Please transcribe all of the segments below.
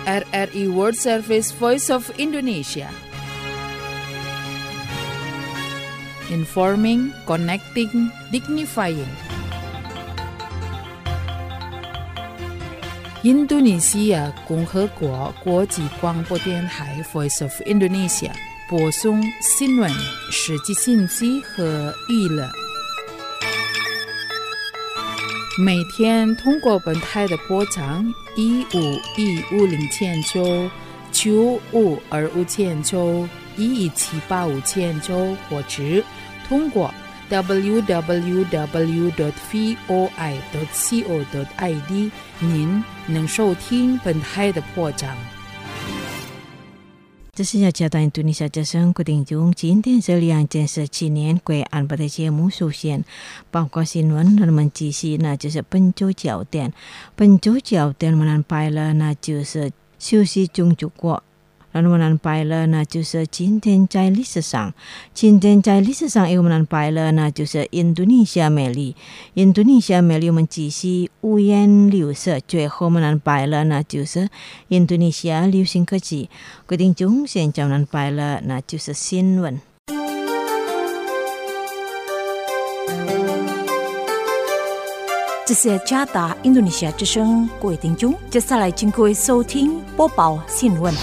RRI World Service Voice of Indonesia. Informing, connecting, dignifying. Indonesia 共和国国际广播电台 Voice of Indonesia 播送新闻、实际信息和娱乐。每天通过本台的波长1515000兆、9525000兆、1178500兆，或者通过 www.voi.co.id 您能收听本台的播章。 这是要加到印度尼西亚之声固定中，今天是2017年贵安排的节目首先包括新闻，那么继续那就是本周焦点。本周焦点我们安排了，那就是休息中国。那我们安排了，那就是今天在历史上，我们安排了，那就是印度尼西亚美丽我们继续五颜六色。最后我们安排了，那就是印度尼西亚流行科技。决定中现在我们安排了，那就是新闻。 这是加达印度尼西亚之声，各位听众，接下来请各位收听播报新闻。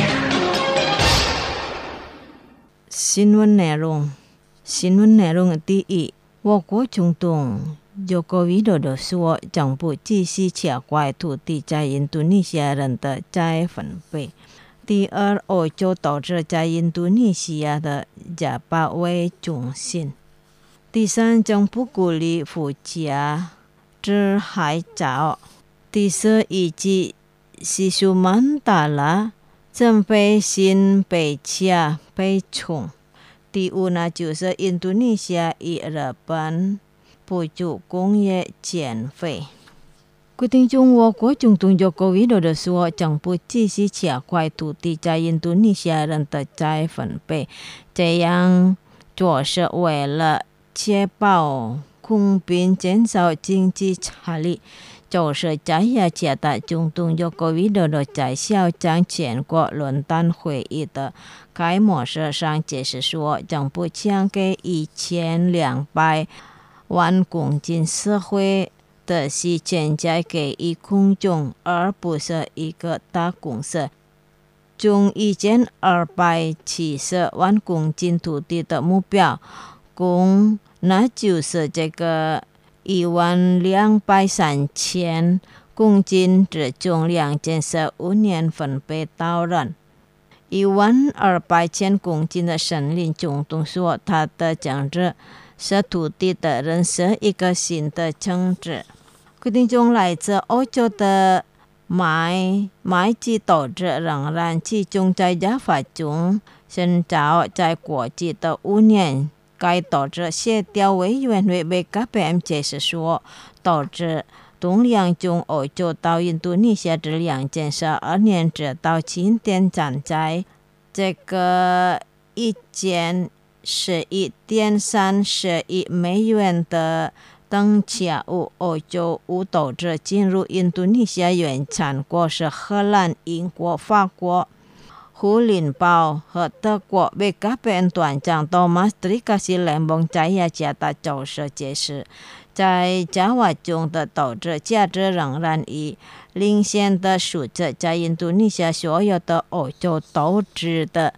新闻内容第一，我国总统Joko Widodo说，政府继续加快土地在印度尼西亚人的再分配。第二，欧洲导致在印度尼西亚的加巴为中心。第三，政府鼓励富家之海藻。第四，以及西苏曼达拉准备新北洽被冲。第五呢，就是印度尼西亚与日本补助工业减费。决定中，我国总统Joko Widodo说，政府继续加快土地在印度尼西亚人的再分配，这样做是为了确保公平，减少经济差异。就是在雅加达总统Joko Widodo在小江全国论坛会议的开幕式上解释说，政府将给1200万公斤社会的是现在给予公众，而不是一个大公司。从1270万公斤土地的目标，那就是这个1203000公斤之中2015年分配到人12000公斤的森林。总统说，他的政治是土地的人是一个新的政治。决定中，来自欧洲的买机导致仍然集中在加法中，寻找在国际的5年。该导致协调委员会 BKPM 解释说，导致东两中欧洲到印度尼西亚的2012年直到今天站在这个11.30亿美元的等价物。欧洲导致进入印度尼西亚原产国是荷兰、英国、法国、胡林堡和德国。BKPM 团长 Thomas Trikasi Lembong 在雅加达就是解释，在加瓦中的导致价值仍然以领先的数字，在印度尼西亚所有的欧洲投资的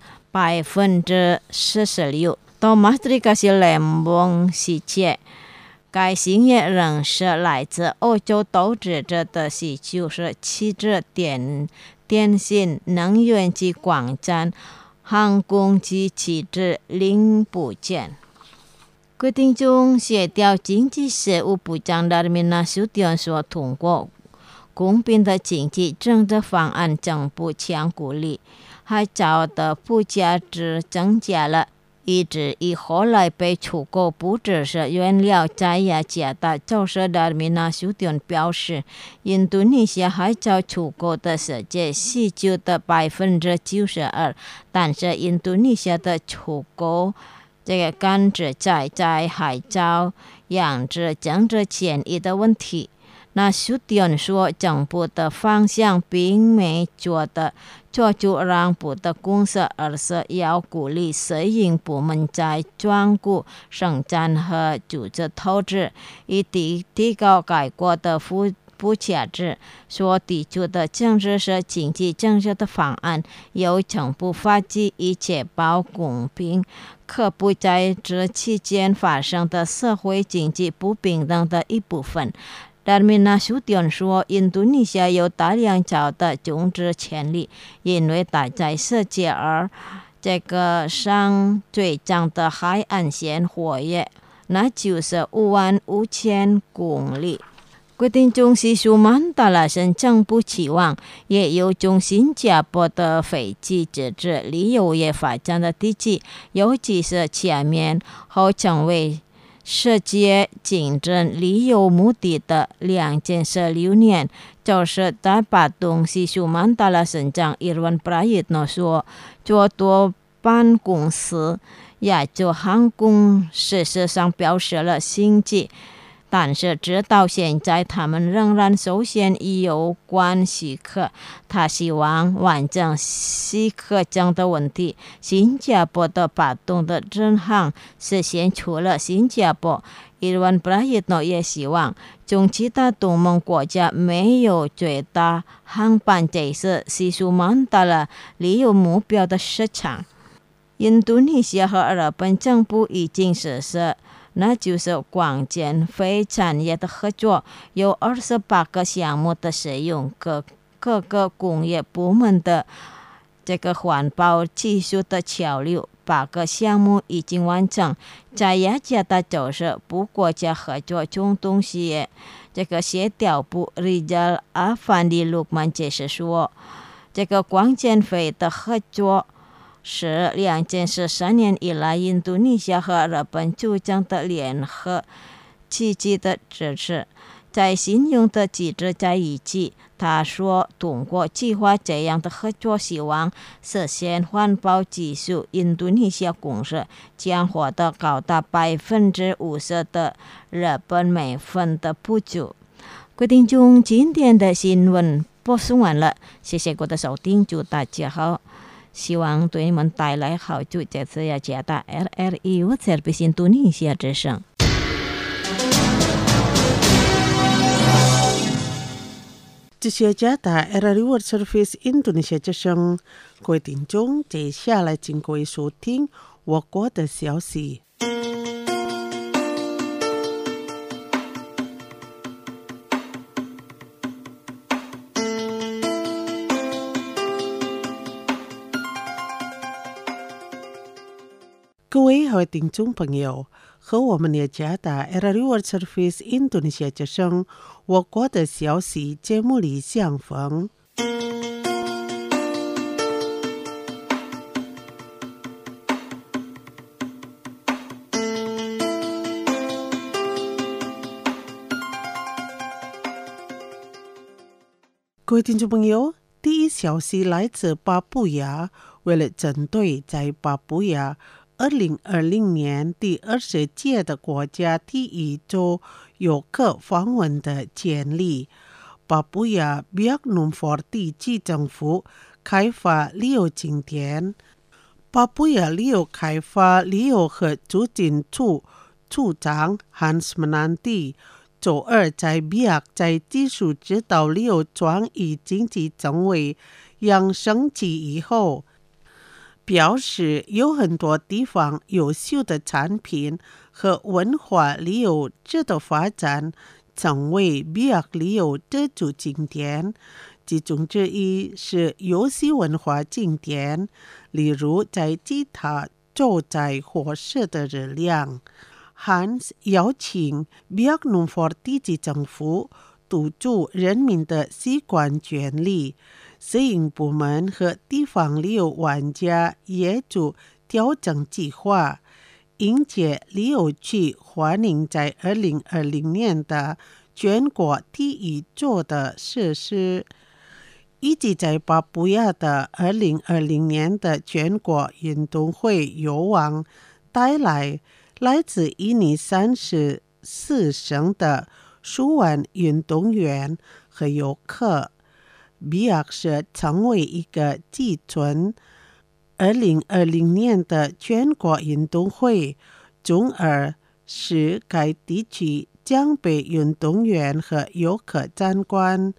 46%。Thomas Trikasi Lembong 希切，该行业仍是来自欧洲投资者的需求是汽车、电信、能源及矿产、航空及汽车零部件。决定中，协调经济事务部长 Darmin Nasution 说，通过公平的经济政策方案，政府将鼓励海藻的附加值增加了。一直以后来被出口不只是原料。在雅加达就是 Darmin Nasution 表示，印度尼西亚海藻出口的世界需求的92%，但是印度尼西亚的出口这个甘蔗在海藻养殖政治权益的问题。 那书店说，政府的方向并没觉得做出让步的公司，而是要鼓励私营部门在专顾生产和组织投资，以提高该国的附加值。所提出的政治是经济政策的方案，由政府发起，以确保公平，可不在这期间发生的社会经济不平等的一部分。Darmina书店说，印度尼西亚有大量cao的种植潜力，因为它在世界这个上最长的海岸线活跃，那就是55000公里。决定从西苏曼达拉省政府期望，也有从新加坡的飞机直至旅游业发展的地区，尤其是前面后成为世界竞争旅游目的的2016年，就是在把东西苏曼达拉省长Irwan Prayitno说，做多办公司亚洲航空事实上表示了兴趣，但是直到现在他们仍然首先有关许可。他希望完整许可证的问题，新加坡的把动的正航实现除了新加坡，Irwan Prayitno也希望从其他东盟国家没有最大航班这是西苏曼达拉旅游目标的市场。印度尼西亚和日本政府已经实施，那就是光纤非产业的合作，有28个项目的使用各个工业部门的这个环保技术的交流，8个项目已经完成。在雅加达就是部国家合作中东西业这个协调部Rizal Afandi Lukman解释说，这个光纤费的合作是2013年以来印度尼西亚和日本主张的联合积极的支持，在信用的机制在一起。他说，通过计划这样的合作，希望实现环保技术，印度尼西亚公司将获得高达50%的日本美分的补助。决定中今天的新闻播送完了，谢谢各位的收听，祝大家好，希望对你们带来好处。这次要加大 RRI Service 印度尼西亚之声。 这是加大 RRI Service 印度尼西亚之声。各位听众，接下来请各位收听我国的消息。各位好听众朋友，和我们的加大 RRI Service 印度尼西亚之声我国的消息节目里相逢。各位听众朋友，第一消息来自巴布亚，为了针对在巴布亚2020年第20届的国家第1周游客访问的建立，巴布亚比亚努佛地区政府开发旅游景点。巴布亚旅游开发旅游和促进处处长 Hans Menanti 周二在比亚在技术指导旅游专业经济政委扬升级以后，表示有很多地方优秀的产品和文化旅游值得发展，成为比亚旅游的主景点。其中之一是游戏文化景点，例如在吉他州在活跃的热量。Hans 邀请比亚努佛地区政府督促人民的习惯权利，私营部门和地方旅游玩家业主调整计划，迎接旅游区欢迎在2020年的全国第1周的设施，以及在巴布亚的2020年的全国运动会游网带来自印尼34省的数万运动员和游客。比亚是成为一个寄存2020年的全国运动会，从而使该地区将被运动员和游客参观。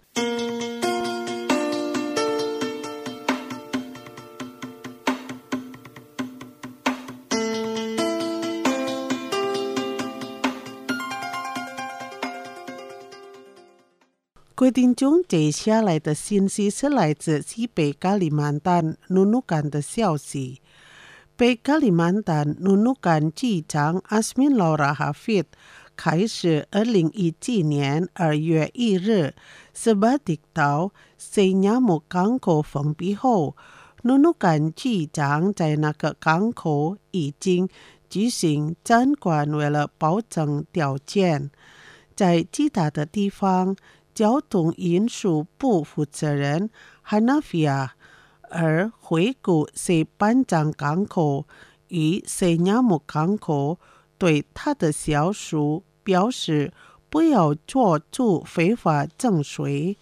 规定中接下来的信息是来自西北加里曼丹努努干的消息。北加里曼丹努努干机长阿斯敏劳拉哈菲开始2017年2月1日斯巴迪岛塞纳姆港口封闭后，努努干机长在那个港口已经举行参观，为了保证条件。在其他的地方，交通运输部负责人哈纳菲亚而回顾塞班江港口与塞纳姆港口，对他的小叔表示不要做出非法征税。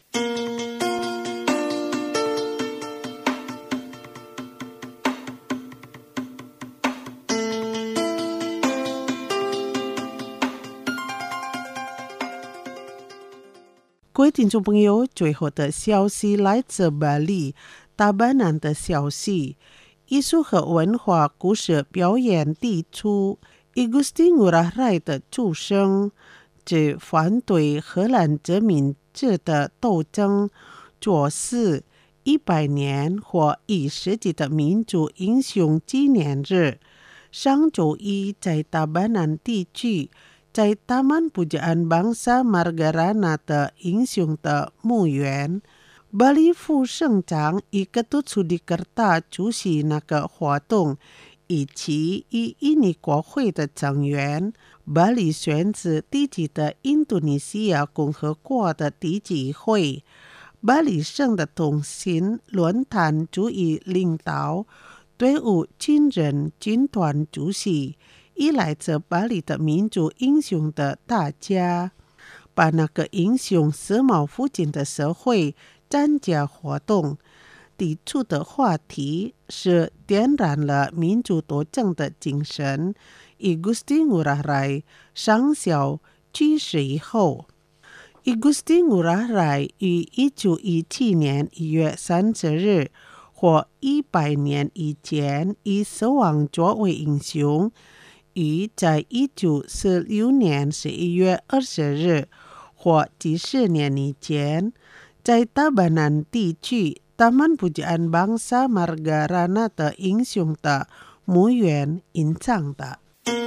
各位听众朋友，最后的消息来自巴黎大巴南的消息。艺术和文化故事表演地处Igusti Ngurah Rai 的出生，指反对荷兰殖民者的斗争，作是100年或1世纪的民族英雄纪念日。上周一在大巴南地区，在Taman Pujaan Bangsa Margarana 的英雄的墓园，巴黎副省长伊格杜苏迪格达出席那个活动，以及印尼国会的成员。巴黎选自地级的印度尼西亚共和国的地级会。巴黎省的同心论坛主义领导队伍军人军团主席，以来自巴黎的民族英雄的大家，把那个英雄死亡附近的社会参加活动。提出的话题是点燃了民族斗争的精神。Igusti Ngurah Rai 上校去世以后，Igusti Ngurah Rai 于1917年1月30日或100年以前以死亡作为英雄，于在1946年11月20日或几十年以前，在大巴南地区Taman Pujaan Bangsa Margarana 的英雄的墓园隐藏的。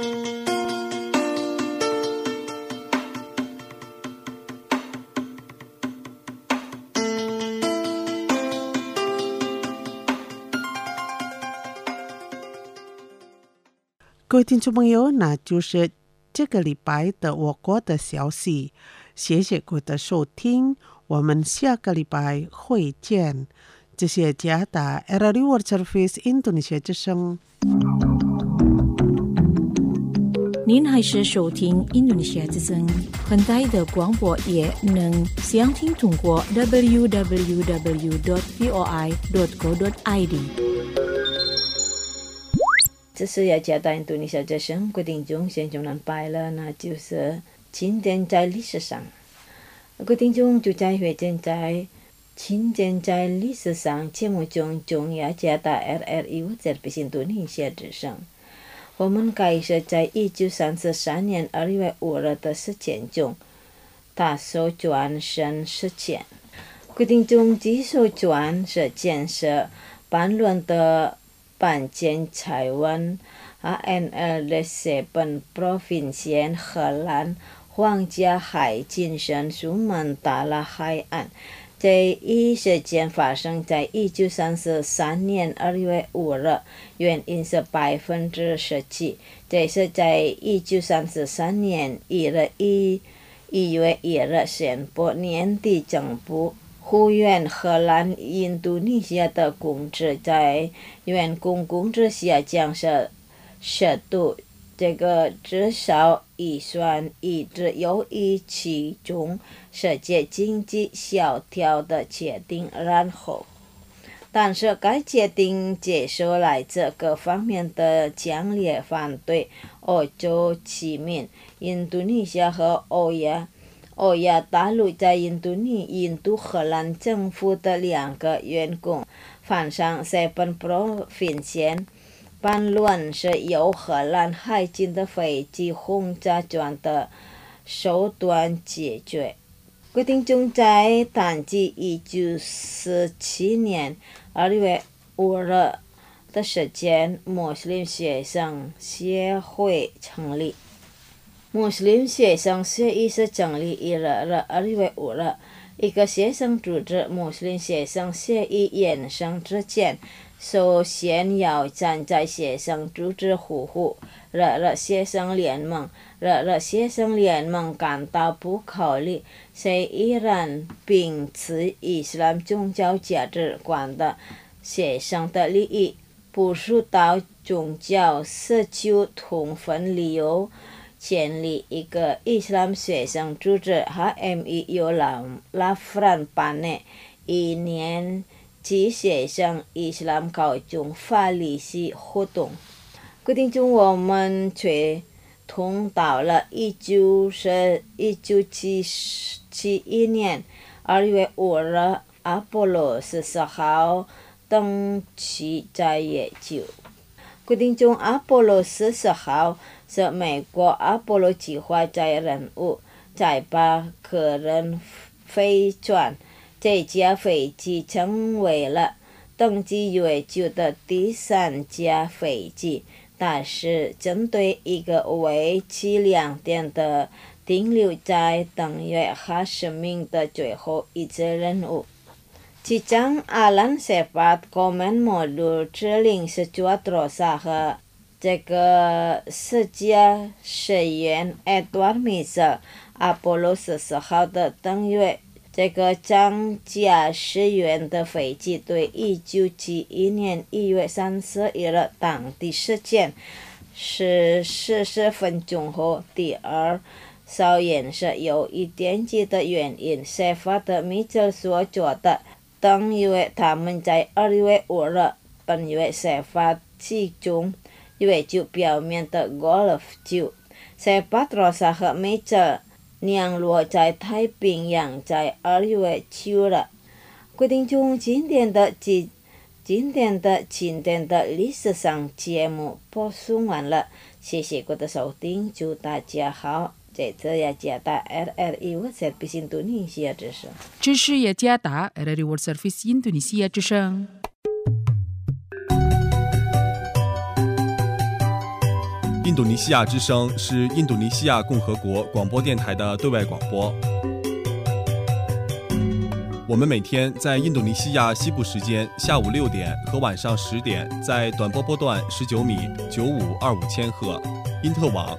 各位听众朋友，那就是这个礼拜的我国的消息。谢谢各位的收听，我们下个礼拜会见。这是加达 RRI World Service Indonesia 之声。 您还是收听印度尼西亚之声，很大的广播也能详听通过 www.voi.co.id。 这是要加达印度尼西亚之声规定中先就能拜了，那就是今天在历史上，规定中就在会见在今天在历史上节目中要加达 RRI World Service 印度尼西亚之声。我们开始在1933年2月5日的事件中，大手转身事件。规定中这手转事件是辩论的半间台湾 ANL 的西本 provinsi 荷兰皇家海警省苏门答腊海岸。这一事件发生在1933年2月5日，原因是17%。这是在1933年1月1日宣布年底政府呼吁荷兰印度尼西亚的公职在原公共之下将是适度这个至少预算一直由于其中世界经济萧条的决定然后，但是该决定接受来自各方面的强烈反对。欧洲居民、印度尼西亚和欧亚大陆在印度荷兰政府的2个员工反上7 province辩论是由荷兰海军的飞机轰炸转的手段解决。各位听众，在淡季1947年2月5日的时间，穆斯林学生协会成立。穆斯林学生协议是成立2月5日，一个学生组织。穆斯林学生协议衍生之前，首先要站在学生组织护护学生联盟。学生联盟感到不考虑虽然秉持伊斯兰宗教价值观的学生的利益，不受到宗教奢求充分理由，建立一个伊斯兰学生组织 HMI 由拉夫兰办内1年级学生伊斯兰高中法律系活动。规定中，我们却通到了1971年2月5日阿波罗14号登机在月球。规定中，阿波罗14号是美国阿波罗计划载人物载8个人飞船，这架飞机成为了登机月球的第3架飞机。它是针对一个为期2天的停留在登月80名的最后一次任务。机长阿兰·谢法空门模组指令是做多少和这个世界实验Edward Mitchell 阿波罗14号的登月这个张驾驶员的飞机对1971年1月31日当地时间40分钟后第2艘也是由于电机的原因，谢法的米切尔所做的登月。他们在2月5日本月谢法击中月球表面的高尔夫球。谢法罗萨和米切尔降落在太平洋，在2月9日。规定中，今天的历史上节目播送完了，谢谢各位的收听，祝大家好。这次雅加达 RRI World Service Indonesia 之声， 这是雅加达 RRI World Service Indonesia 之声。 印度尼西亚之声是印度尼西亚共和国广播电台的对外广播。我们每天在印度尼西亚西部时间下午6点和晚上10点，在短波波段19米9525千赫、因特网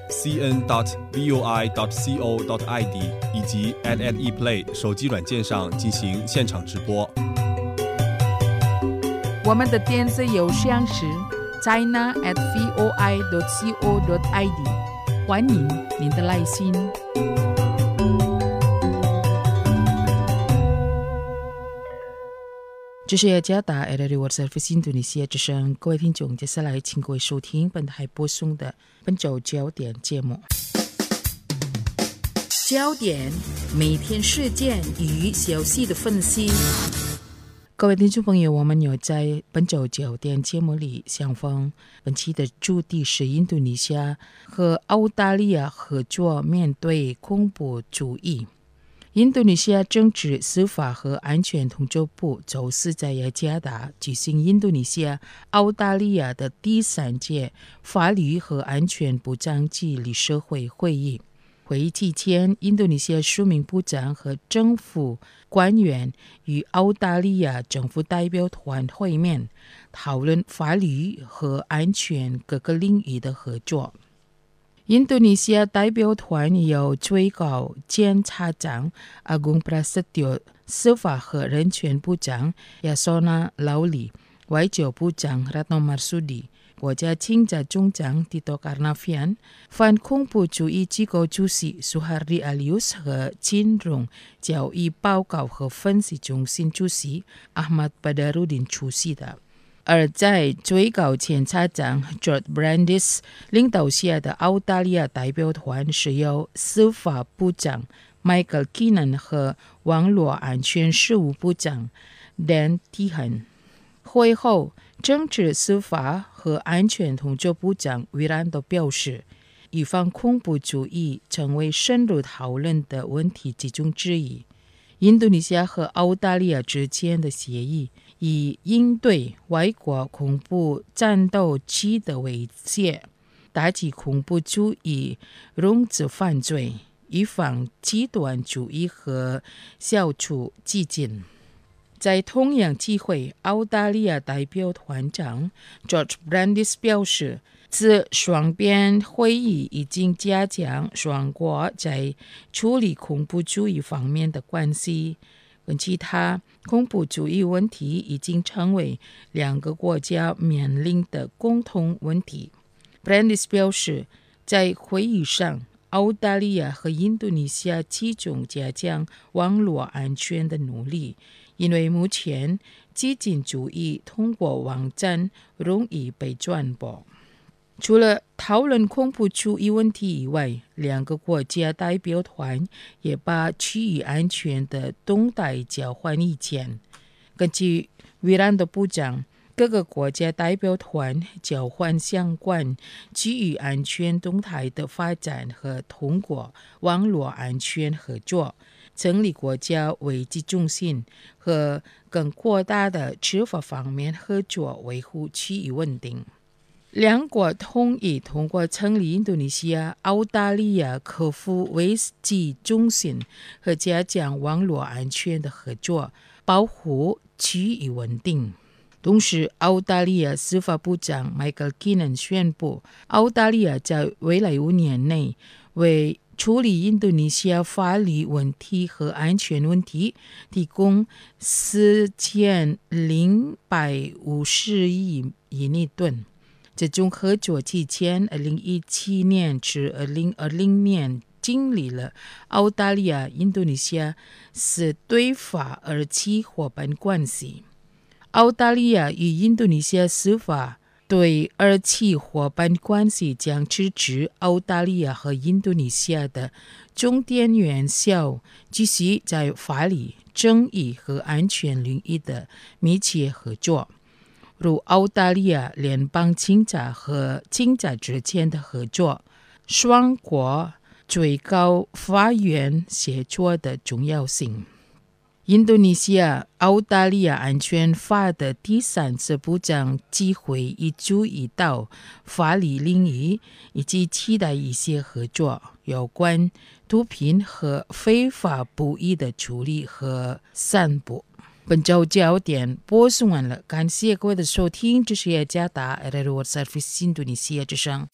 cn.voi.co.id 以及 @ePlay 手机软件上进行现场直播。 我们的电子邮箱是 china@voi.co.id， 欢迎您的来信。这是雅加达 RRI World Service Indonesia 之声，各位听众，接下来请各位收听本台播送的本周焦点节目。焦点每天事件与消息的分析。各位听众朋友，我们有在本周焦点节目里相逢。本期的主题是印度尼西亚和澳大利亚合作面对恐怖主义。印度尼西亚政治、司法和安全统筹部周四在雅加达举行印度尼西亚、澳大利亚的第3届法律和安全部长级理事会会议。会议期间，印度尼西亚数名部长和政府官员与澳大利亚政府代表团会面，讨论法律和安全各个领域的合作。印度尼西亚代表团由最高检察长阿贡普拉斯蒂、司法和人权部长亚索纳劳里、外交部长拉诺马苏迪、 国家警察总长 Tito Karnavian、反恐怖主义机构主席 Suhardi Alyus 和金融交易报告和分析中心主席 Ahmad Badarudin 出席的。而在最高检察长 George Brandis 领导下的澳大利亚代表团是由司法部长 Michael Keenan 和网络安全事务部长 Dan Tehan。会后，政治司法和安全统筹部长 Wiranto 表示，以防恐怖主义成为深入讨论的问题其中之一。印度尼西亚和澳大利亚之间的协议以应对外国恐怖战斗机的威胁，打击恐怖主义融资犯罪，预防极端主义和消除激进。在同样机会，澳大利亚代表团长 George Brandis 表示，自双边会议已经加强双国在处理恐怖主义方面的关系，跟其他恐怖主义问题已经成为两个国家面临的共同问题。Brandis 表示，在会议上，澳大利亚和印度尼西亚集中加强网络安全的努力，因为目前激进主义通过网站容易被传播。除了讨论恐怖主义问题以外，两个国家代表团也把区域安全的动态交换意见。根据Wiranto部长，各个国家代表团交换相关区域安全动态的发展和通过网络安全合作，成立国家危机中心和更扩大的执法方面合作，维护区域稳定。两国同意通过成立印度尼西亚、澳大利亚客服危机中心和加强网络安全的合作，保护区域稳定。同时，澳大利亚司法部长 Michael Keenan 宣布，澳大利亚在未来5年内为处理印度尼西亚法律问题和安全问题提供4050亿印尼盾。这种合作期间2017年至2020年经历了澳大利亚、印度尼西亚是对法二期伙伴关系。澳大利亚与印度尼西亚司法对二期伙伴关系将支持澳大利亚和印度尼西亚的重点院校继续在法律、正义和安全领域的密切合作，如澳大利亚联邦警察和警察之间的合作，双国最高法院协作的重要性。印度尼西亚、澳大利亚安全法的第三次部长机会已注意到法律领域以及期待一些合作，有关毒品和非法捕鱼的处理和散布。本周焦点播送完了，感谢各位的收听，这是雅加达 RRI World Service 印度尼西亚之声。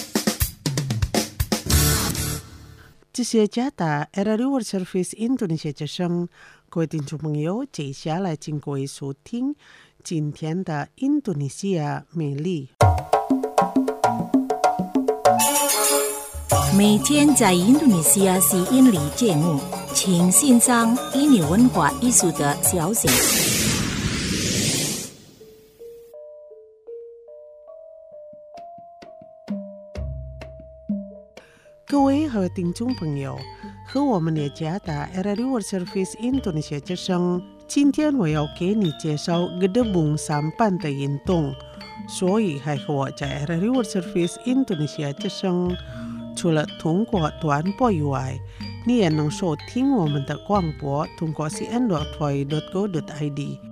这是雅加达 RRI World Service 印度尼西亚之声。各位听众朋友，接下来请各位收听今天的印度尼西亚美丽。 每天在印度尼西亚是印尼节目，请欣赏印尼文化艺术的消息。 各位和听众朋友，和我们雅加达 RRI World Service 印度尼西亚之声，今天我要给你介绍gedebung sampan的运动，所以还和我在 RRI World Service 印度尼西亚之声，除了通过短波以外，你也能收听我们的广播，通过 cn.voi.go.id。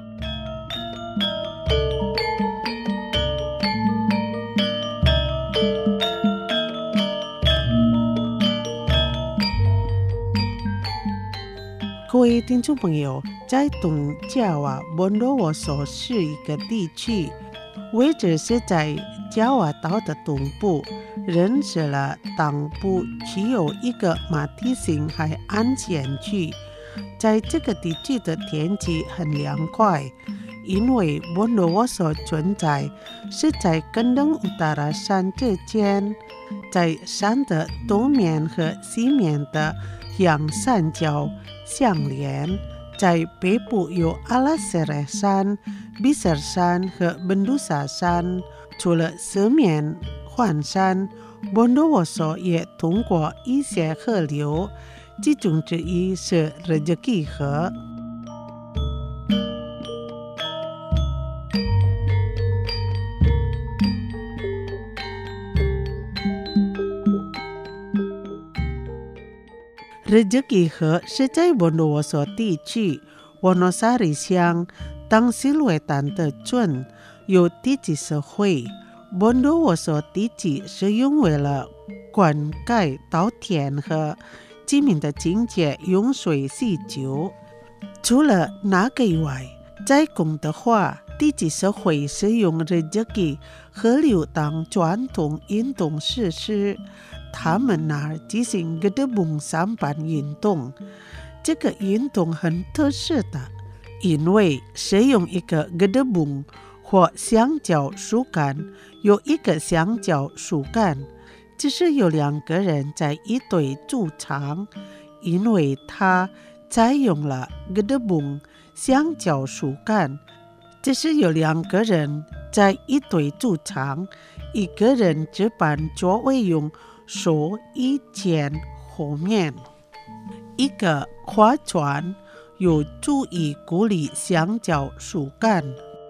各位听众朋友，在东爪哇bon罗沃索是一个地区，位置是在爪哇岛的东部，认识了东部只有一个马蹄形海岸线区。在这个地区的天气很凉快， 因为本罗沃所存在是在根登乌达拉山之间，在山的东面和西面的两山脚相连，在北部有阿拉塞尔山、比塞尔山和本杜萨山。除了四面环山，本罗沃所也通过一些河流，其中之一是热吉基河。热吉基河是在本罗沃所地区沃诺萨里乡当西略丹的村有地质社会。本罗沃所地质是用为了灌溉稻田和居民的清洁用水需求。除了那个以外，在功德化地质社会使用热吉基河流当传统运动设施，他们那儿进行格德蹦三板运动。这个运动很特殊的，因为使用一个格德蹦或香蕉树干，有一个香蕉树干，只是有两个人在一队驻场，因为他采用了格德蹦香蕉树干，只是有两个人在一队驻场，一个人只把座位用手一牵后面，一个划船有助于鼓励香蕉树干。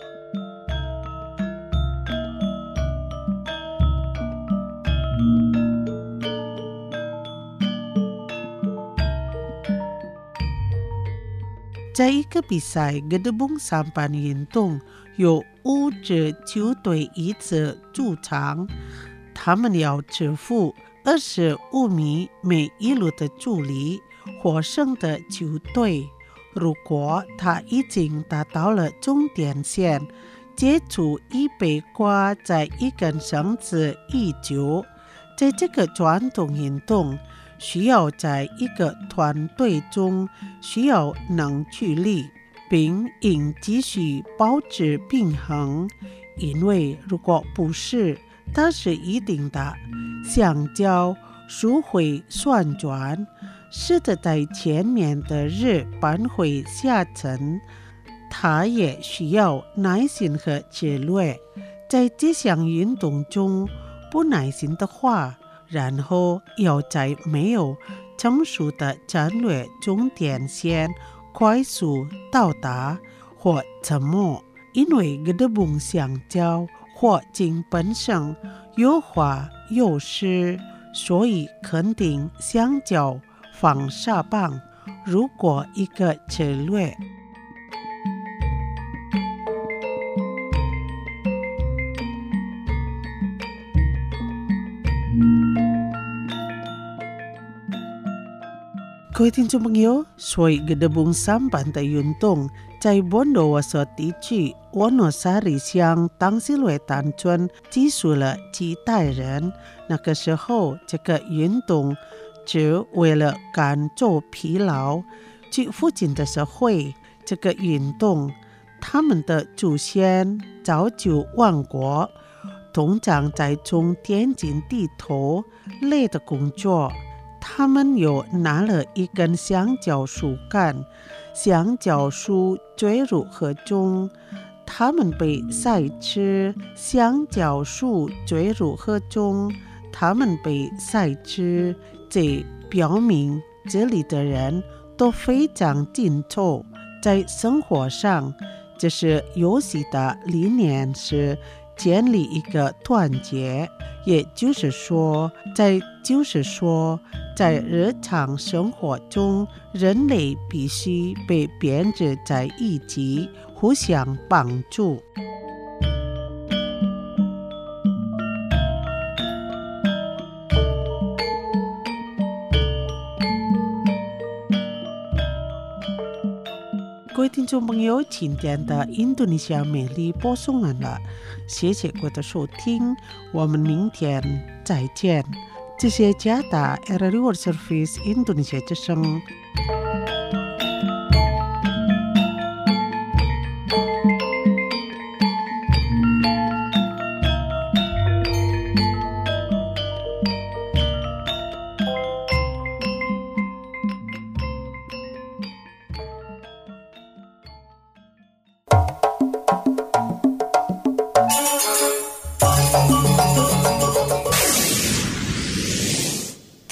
在一个比赛格德蹦三板运动，有5支球队一次驻场，他们要支付25米每一路的距离。获胜的球队，如果他已经达到了终点线，接触已被挂在一根绳子已久。在这个传统运动，需要在一个团队中需要能距离，并应继续保持平衡，因为如果不是，它是一定的。香蕉树会旋转，使得在前面的日板会下沉，它也需要耐心和策略。在这项运动中，不耐心的话，然后要在没有成熟的战略终点线快速到达或沉没，因为格德蹦香蕉或经本身有滑有湿，所以肯定香蕉放下棒。如果一个策略各位听众朋友，所以格德蹦三板的运动在本罗沃所地区沃诺萨里乡当西略丹村记述了几代人。那个时候，这个运动只为了赶走疲劳。据附近的社会，这个运动，他们的祖先早就亡国，通常在种田间地头类的工作。他们又拿了一根香蕉树干，香蕉树坠入河中，他们被塞吃，香蕉树坠入河中，他们被塞吃。这表明这里的人都非常紧凑，在生活上，这是游戏的理念是建立一个团结，也就是说，在日常生活中，人类必须被编织在一起，互相帮助。各位听众朋友，今天的印度尼西亚美丽播送完了，谢谢各位的收听，我们明天再见。这是加达 RRI World Service 印度尼西亚之声。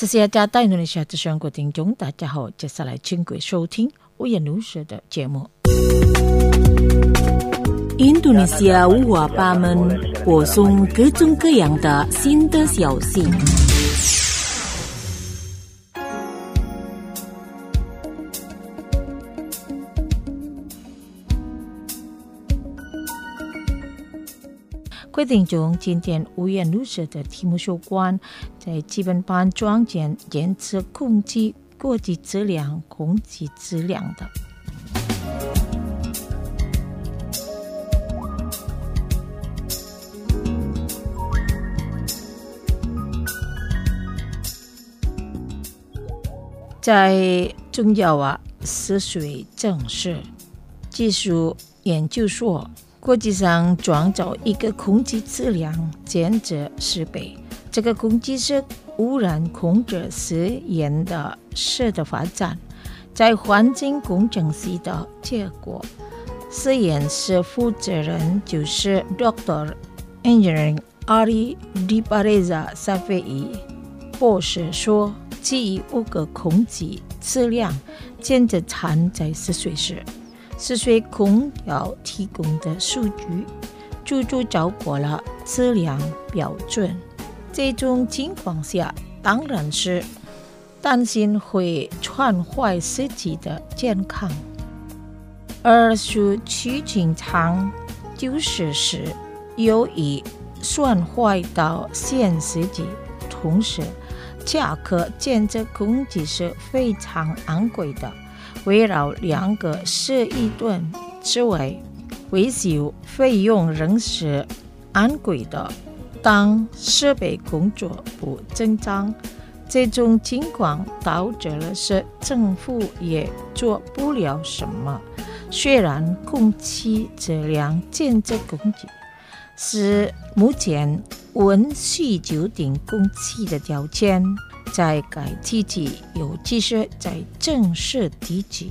这是加大印度尼西亚之声各位听众，大家好，接下来请各位收听五颜六色的节目。 印度尼西亚五花八门，播送各种各样的新的消息。 各位听众，今天五颜六色的题目有关在基本班庄检测空气国际质量、空气质量的。在中药食水证实技术研究所，国际上创造一个空气质量监测设备，这个空气是污染控制实验的发展，在环境工程师的结果。实验室负责人就是 Dr. Engineering Ari Dipareza Safei 博士说，基于5个空气质量监测站在试水时，试水空调提供的数据足足超过了质量标准。这种情况下，当然是担心会损坏实际的健康，而是去经常就是时由于损坏到现实际，同时价格监测空气是非常昂贵的，围绕2个11吨之外，维修费用仍是昂贵的。当设备工作不正常，这种情况导致了是政府也做不了什么。虽然空气质量监测工具是目前温需求定空气的条件，在该地区，尤其是在城市地区。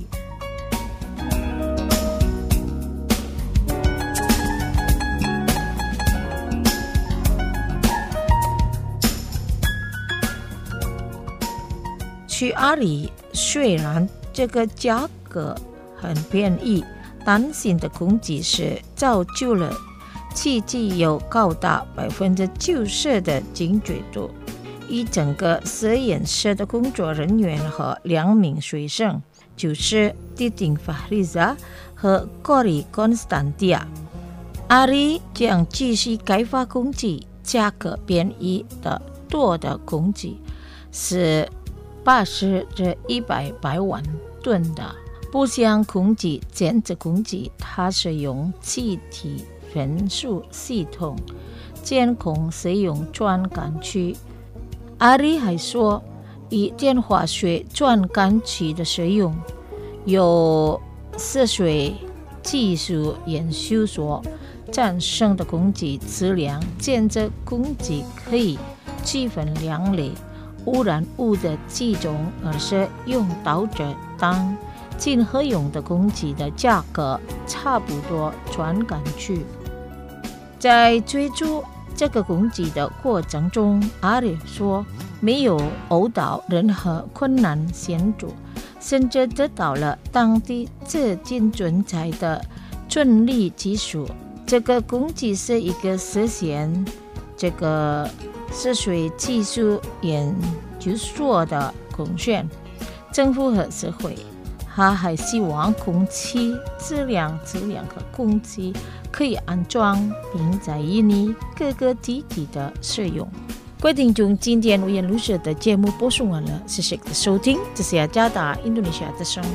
去阿里虽然这个价格很便宜，但新的空气是造就了气体有高达90%的精确度。一整个实验室的工作人员和2名学生，就是 Titin Fahriza 和 Cory Constantia。阿里将继续开发空气价格便宜的多的空气，是80至100万吨的。不像空气监测工具，它是用气体分数系统监控使用传感器。阿里还说，以电化学传感器的使用，由食水技术研究所产生的空气质量监测工具可以区分2类污染物的几种，而是用导致当今合用的空气的价格差不多传感器。在追逐这个空气的过程中，阿里说没有遇到任何困难险阻，甚至得到了当地至今存在的专利技术。这个空气是一个实现这个食水技术研究所的贡献。政府和社会他还希望空气质量和空气可以安装并在印尼各个地区的使用。各位听众，今天五颜六色的节目播送完了，谢谢的收听，这是雅加达印度尼西亚之声。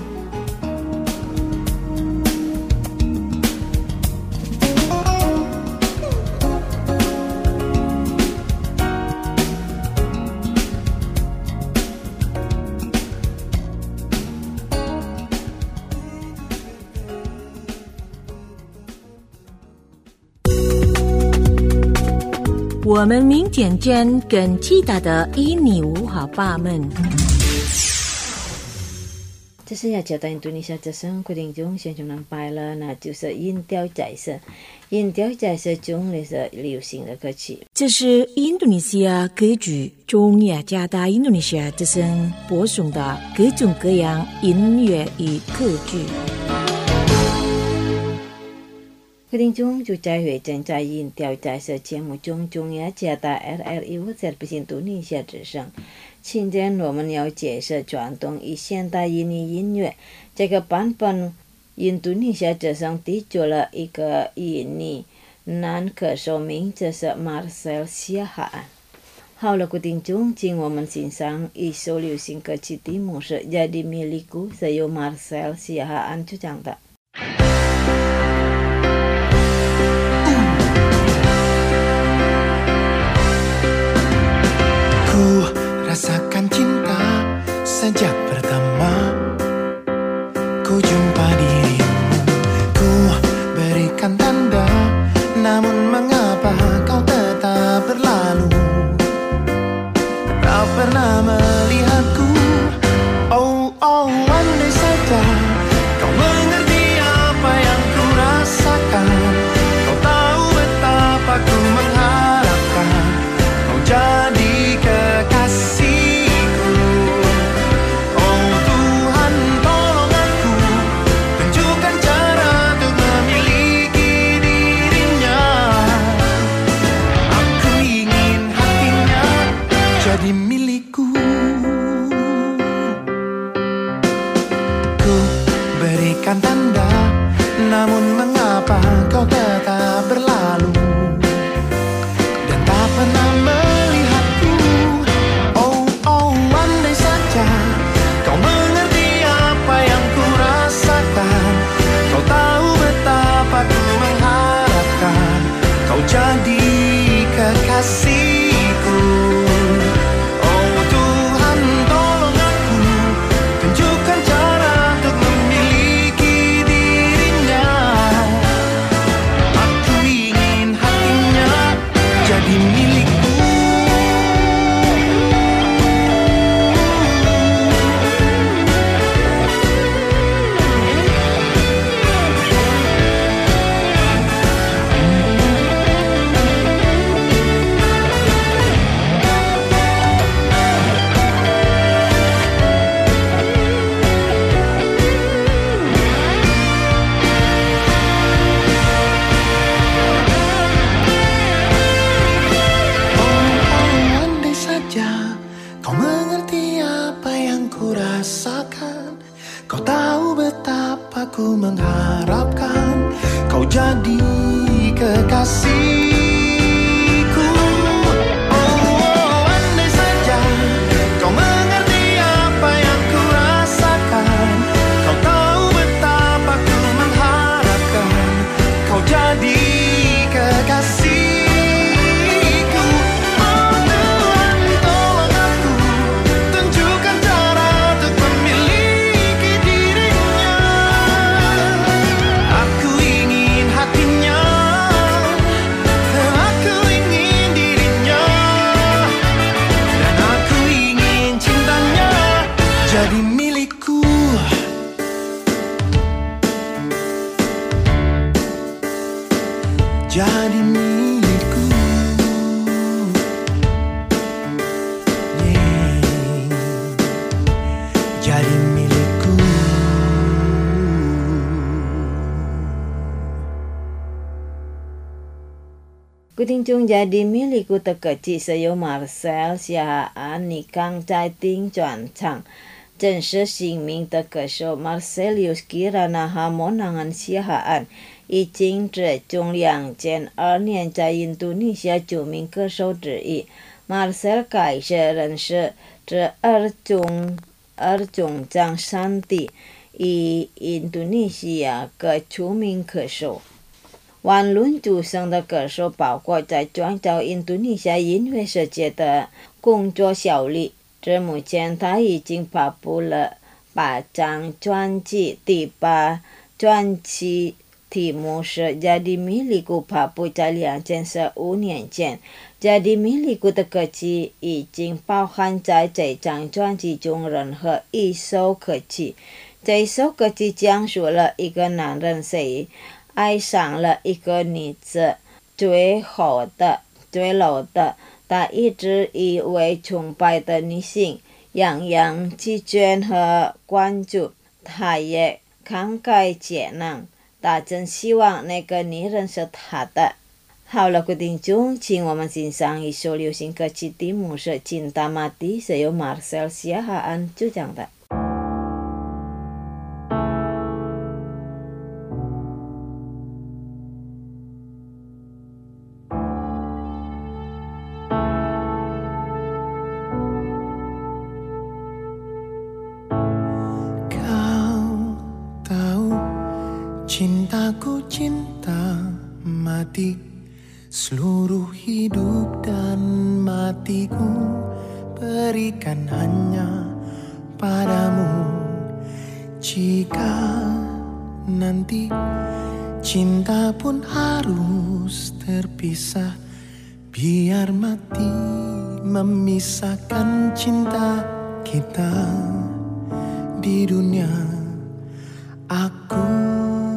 我们明天见更其他的印尼五花八门。 这是要交代印度尼西亚之声规定中宣传白了，那就是音调彩色。音调彩色中的是流行的歌曲。 这是印度尼西亚歌剧中雅加达印度尼西亚之声播送的各种各样音乐与歌剧。 规定中就在会正在音调彩色节目中，中雅加达 RRI 在印度尼西亚之声。今天我们要介绍传统与现代音乐这个版本。印度尼西亚之声提出了一个印尼男歌手，名字是 Marcel Siahaan。好了，固定中，请我们欣赏一首流行歌曲，题目是《Jadi Milikku》，是由 Marcel Siahaan 主唱的。 Ku rasakan cinta sejak pertama ku jumpa dirimu. Ku berikan tanda, namun mengapa kau tetap berlalu? Tak pernah melihatku. Oh, oh, andai saja kau mengerti apa yang ku rasakan. Kau tahu betapa ku mengharapkan kau jadi kekasihku. Oh Tuhan, tolong aku, tunjukkan cara untuk memiliki dirinya. Aku ingin hatinya jadi milikku. Ku berikan tanda, namun mengapa kau tetap berlalu dan tak pernah melihatku. Oh, oh, andai saja kau mengerti apa yang ku rasakan. Kau tahu betapa ku mengharapkan kau jadi kekasihku. Oh Tuhan, tolong aku, tunjukkan cara untuk memiliki dirinya. Aku ingin hatinya jadi milikku. Oh, andai saja kau mengerti apa yang ku rasakan. Kau tahu betapa ku mengharapkan kau jadi kekasihku. Oh, andai saja kau mengerti apa yang ku rasakan. Kau tahu betapa ku mengharapkan kau jadi kekasihku. Oh Tuhan, tolong aku, tunjukkan cara untuk memiliki dirinya. Aku ingin hatinya, aku ingin dirinya, dan aku ingin cintanya jadi milikku. Jadi milikku. Yeah. Jadi milikku. 固定中jadi milikku的歌曲是由 Marcel Siahaan 尼康在丁转唱。真实姓名的歌手 Marcelius Kirana Hamonangan Siahaan 已经是中2002年在印度尼西亚著名歌手之一。Marcel 开始认识这二种张山地以印度尼西亚各出名歌手。万伦主生的歌手包括在创造印度尼西亚音乐世界的工作效力。至目前他已经发布了8张专辑，第8专辑题目是 Jadi Milikku 发布在2015年前。Jadi Milikku 的歌曲已经包含在这张专辑中任何一首歌曲。 这首歌曲讲述了一个男人谁爱上了一个女子，最好的、最老的，他一直以为崇拜的女性，样样弃捐和关注，他也慷慨解囊，他真希望那个女人是他的。好了，各位听众，请我们欣赏一首流行歌曲，题目是《Cinta Mati》，是由 Marcel Siahaan 主讲的。 Cintaku cinta mati, seluruh hidup dan matiku berikan hanya padamu. Jika nanti cinta pun harus terpisah, biar mati memisahkan cinta kita di dunia. Aku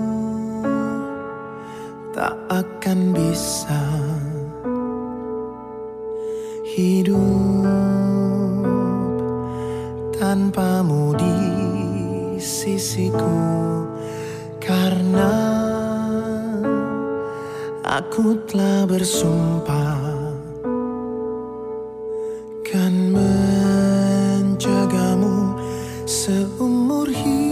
tak akan bisa hidup tanpamu di sisiku, karena aku telah bersumpah kan menjagamu seumur hidupku.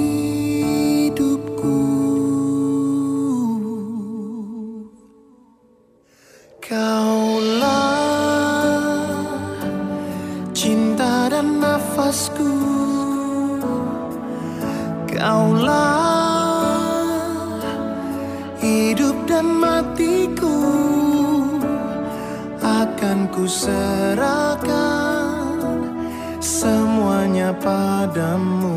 Kaulah cinta dan nafasku, kaulah hidup dan matiku, akan ku serahkan semuanya padamu.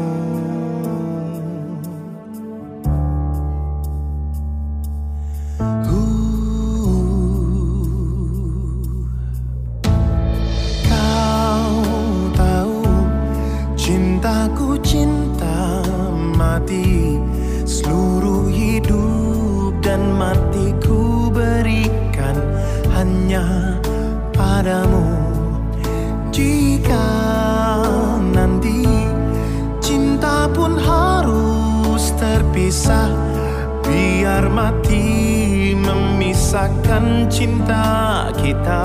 Cintaku cinta mati, seluruh hidup dan matiku berikan hanya padamu. Jika nanti cinta pun harus terpisah, biar mati memisahkan cinta kita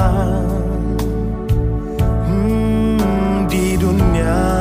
di dunia.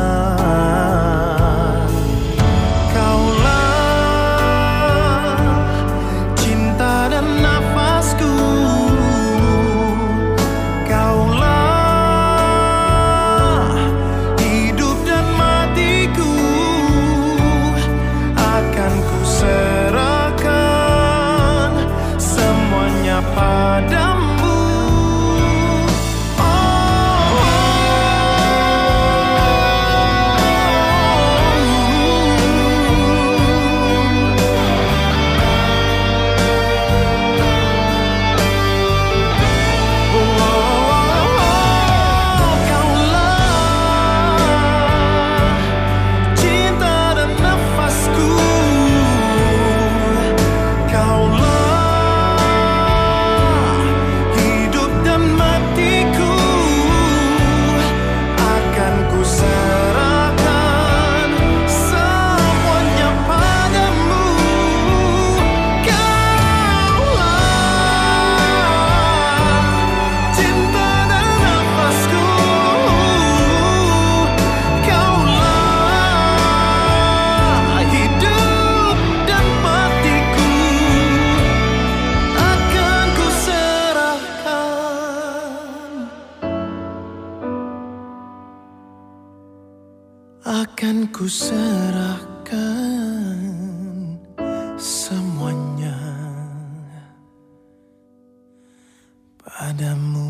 Akan ku serahkan semuanya padamu.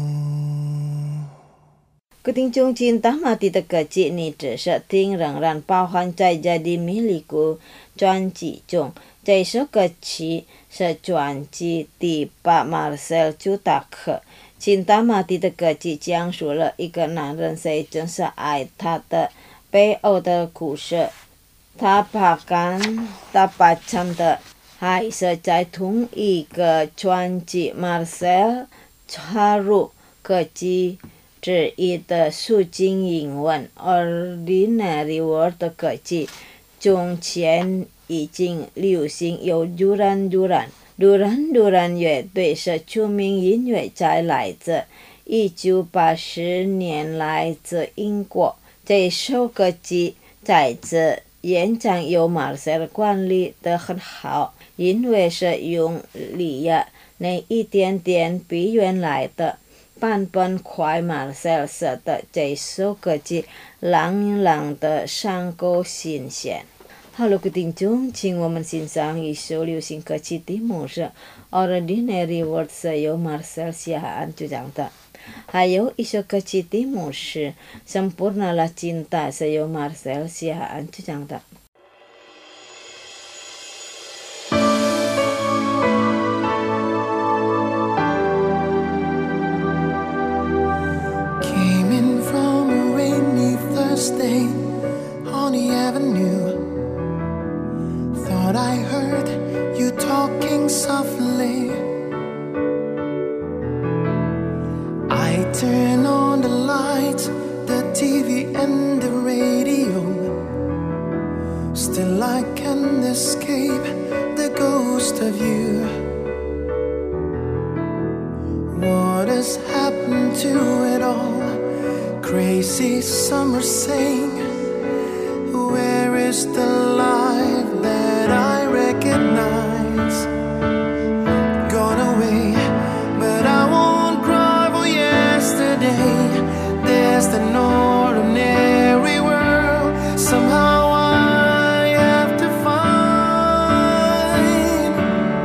各位听众，cinta mati 的歌曲你只是听，仍然包含在jadi milikku专辑中。这首歌曲是专辑第8 Marcel 主打歌。cinta mati 的歌曲讲述了一个男人谁真是爱他的背后的故事。 他把干他把唱的还是在同一个专辑 Marcel 插入科技之一的数经英文 Ordinary World 的科技中前已经流行由Duran Duran乐队是著名音乐家，来自1980年来自英国。这首歌曲在此演唱由 Marcel 管理得很好，因为是用力呀那一点点比原来的版本快。 Marcel 写的这首歌曲朗朗的上够新鲜。好了，各位听众，请我们欣赏一首流行歌曲，题目是 Ordinary World， 是由 Marcel 写和主唱的。还有一首歌曲，题目是 Sempurnalah Cinta， 是由 Marcel 写和主唱的。 Came in from a rainy Thursday on the avenue. Thought I heard you talking softly. I turn on the lights, the TV and the radio. Still I can't escape the ghost of you. What has happened to it all? Crazy summer saying, where is the life that I recognize? Gone away, but I won't cry for yesterday. There's an ordinary world somehow I have to find.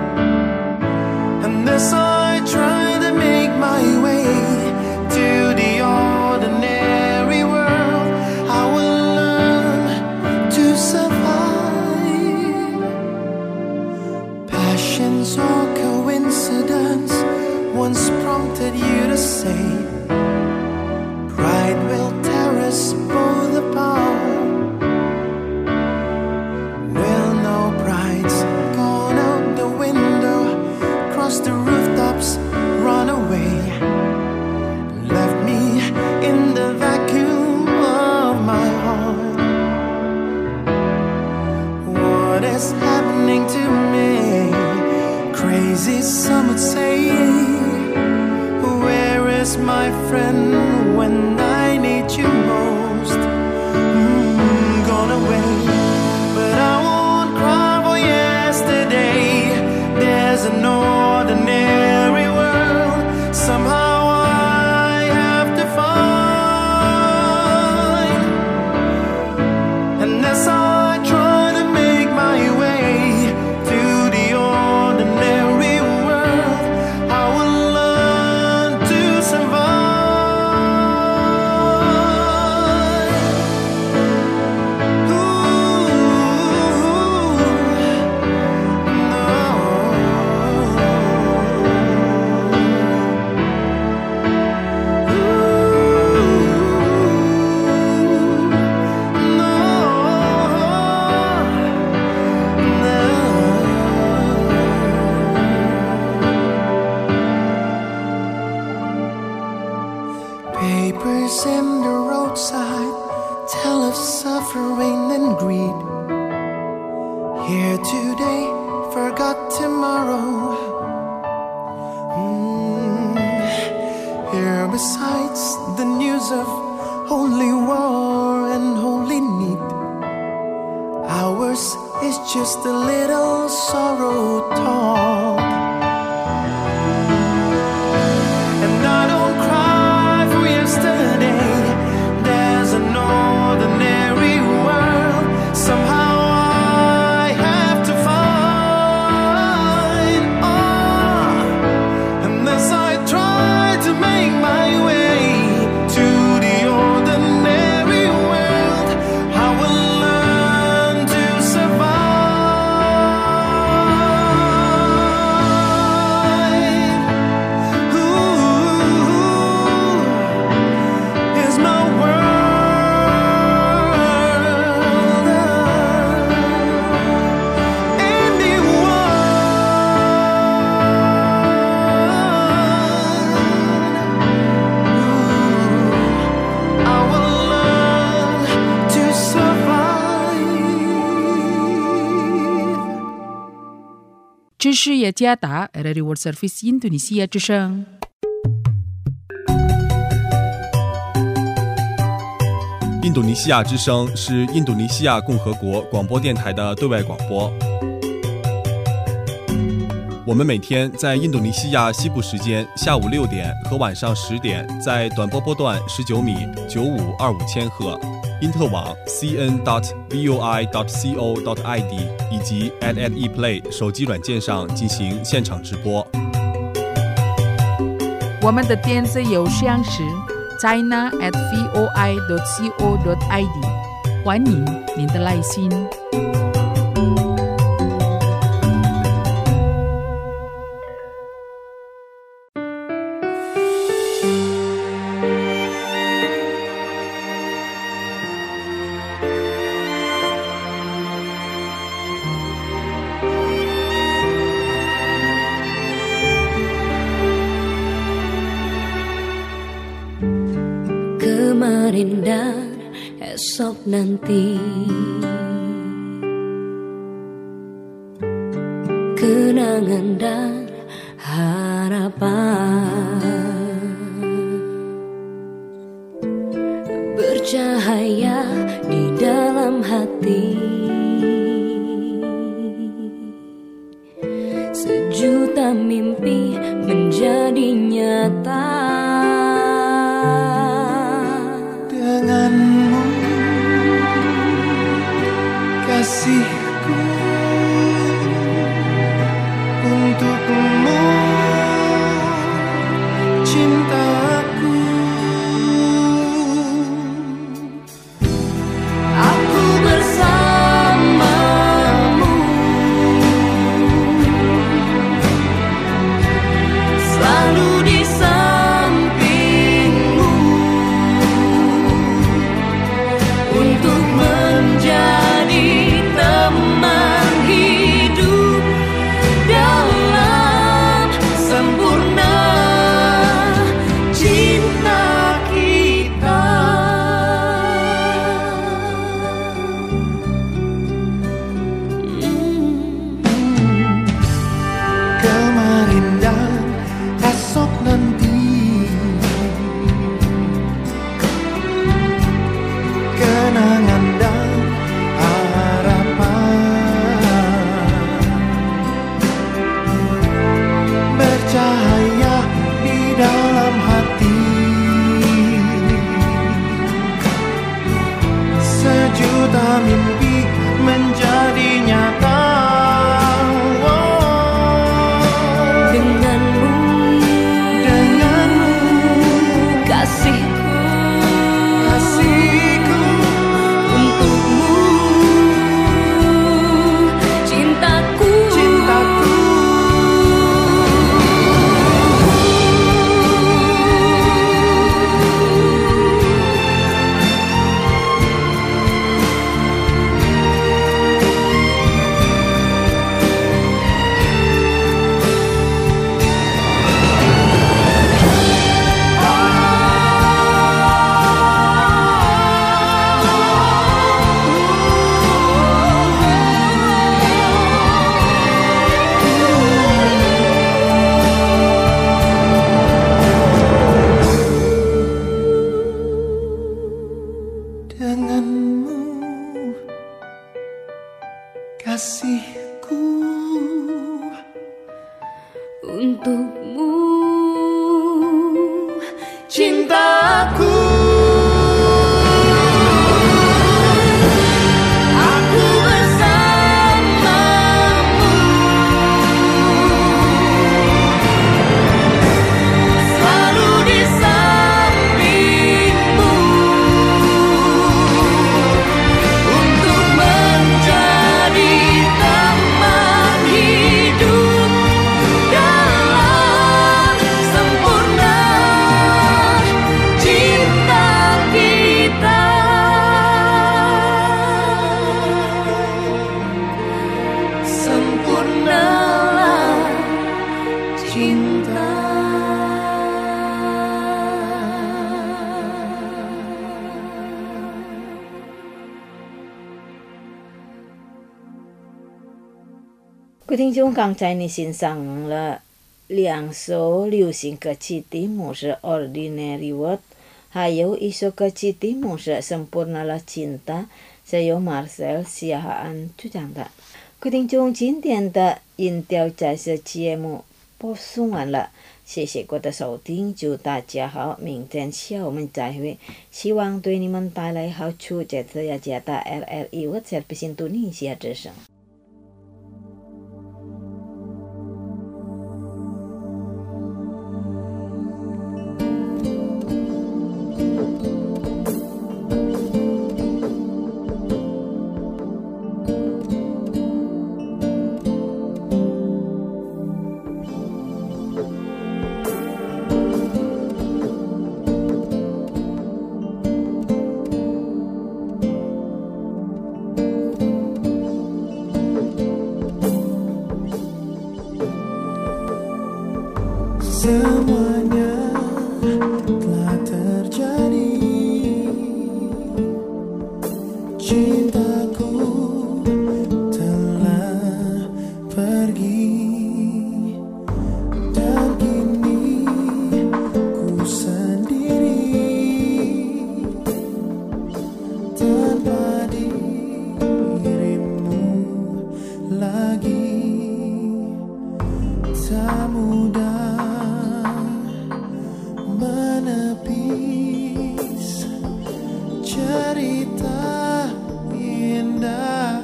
And as I try to make my way to the ordinary world, I will learn to survive. Passions or coincidence once prompted you to say, pride will tear us both apart. Well, no, pride's gone out the window, crossed the rooftops, run away, left me in the vacuum of my heart. What is happening to me? Crazy, some would say. Where is my friend when I need you most? Gone away, but I won't cry for yesterday. There's an ordinary world somehow I have to find. And as I try to make my way to the ordinary world, I will learn to survive. Papers in the roadside tell of suffering and greed. Here today, forgot tomorrow. Here besides the news of holy war and holy need, ours is just a little sorrow talk. And I don't cry for yesterday. There's an ordinary world somehow I have to find. And as I try to make my way to the ordinary world, I will learn to survive. 知识也加大 Radio World Service Indonesia 之声。 印度尼西亚之声是印度尼西亚共和国广播电台的对外广播。我们每天在印度尼西亚西部时间下午6点和晚上10点，在短波波段19米9525千赫，因特网 cn.voi.co.id 以及 @ePlay 手机软件上进行现场直播。 我们的电子邮箱是 china@voi.co.id， 欢迎您的来信。 Kemarin dan esok nanti, kenangan dan harapan bercahaya di dalam hati, sejuta mimpi menjadi nyata. Denganmu, kasihku, untukmu, cintaku. Aku bersamamu, selalu di sampingmu, untuk menjadi teman hidup dalam sempurna cinta kita. Kemarin dan esok nanti, kenangan dan harapan bercahaya di dalam hati, sejuta mimpi menjadi nyata. Denganmu, kasihku, untukmu, cintaku. Denganmu, kasihku, Untukmu, cintaku. Aku bersamamu, selalu di sampingmu, untuk menjadi teman hidup dalam sempurna cinta. 各位听众刚才你欣赏了2首流行歌曲，题目是 Ordinary World， 还有一首歌曲题目是 Sempurnalah Cinta， 是由 Marcel Siahaan 主唱的。各位听众，今天的音调在这节目播送完了，谢谢各位的收听，祝大家好，明天下午我们再会，希望对你们带来好处。这次要加大 RRI World Service Indonesia 之声。 Semuanya telah terjadi, cintaku telah pergi, dan kini ku sendiri tanpa dirimu lagi. Tak mudah menepis cerita indah,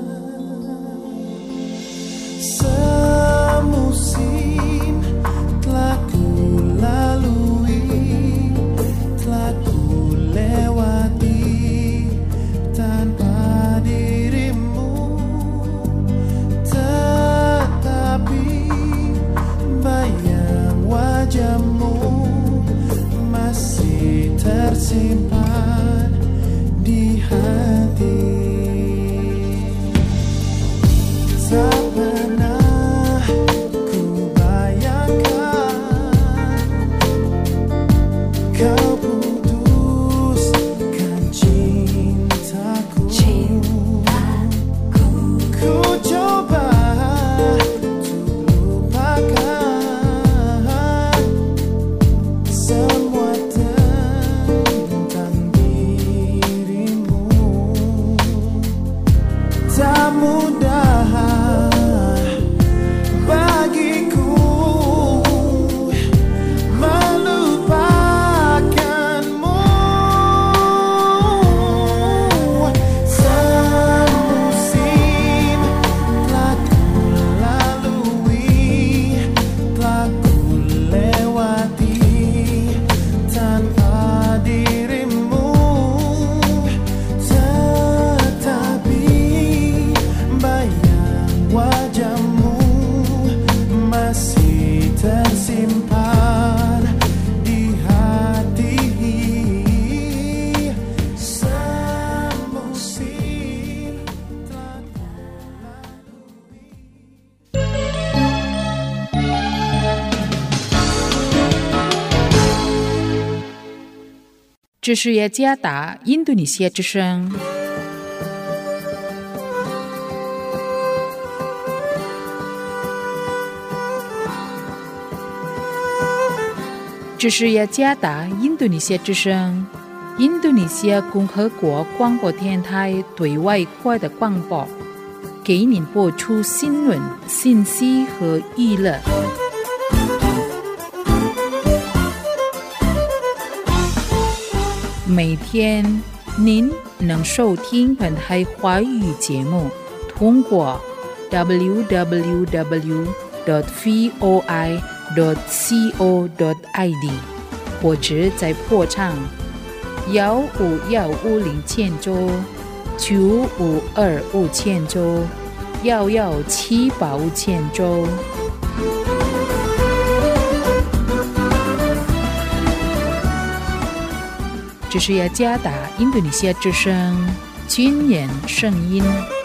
semusim telah ku lalui, telah ku lewati tanpa dirimu, tetapi bayang wajahmu masih tersimpan di hati. Tak pernah ku bayangkan kau putuskan cintaku. Ku coba untuk lupakan semua tentang dirimu. Tak mudah bagiku melupakanmu. Semusim telah ku lalui, telah ku lewati tanpa dirimu, tetapi bayang wajahmu masih tersimpan di hati. Semusim telah ku lalui. 这是雅加达印度尼西亚之声。这是雅加达印度尼西亚之声，印度尼西亚共和国广播电台对外国的广播，给您播出新闻、信息和娱乐。每天您能收听本台华语节目，通过 www.voi.co.id 或者在破唱15150周、9525周、11785周。这是雅加达印度尼西亚之声军人声音。